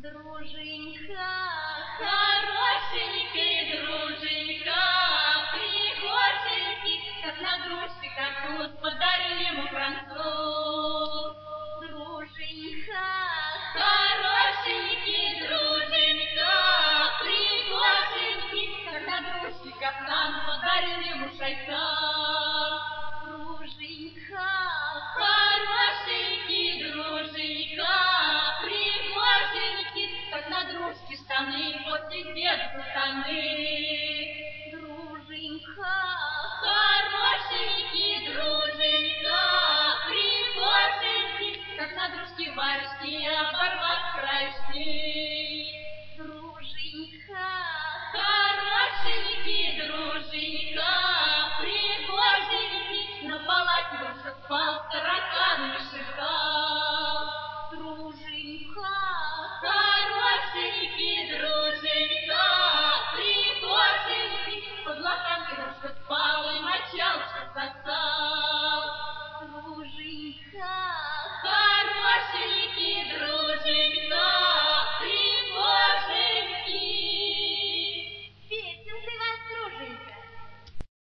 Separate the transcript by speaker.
Speaker 1: Друженька, хорошенький друженька, пригоженький, как на дружке, как тут подарил ему француз. Друженька, хорошенький друженька, пригоженький, как на дружке, как нам подарил ему шайтан. Друженька, хорошенький друженька, как на дружке штаны, вот и дед штаны. Друженька,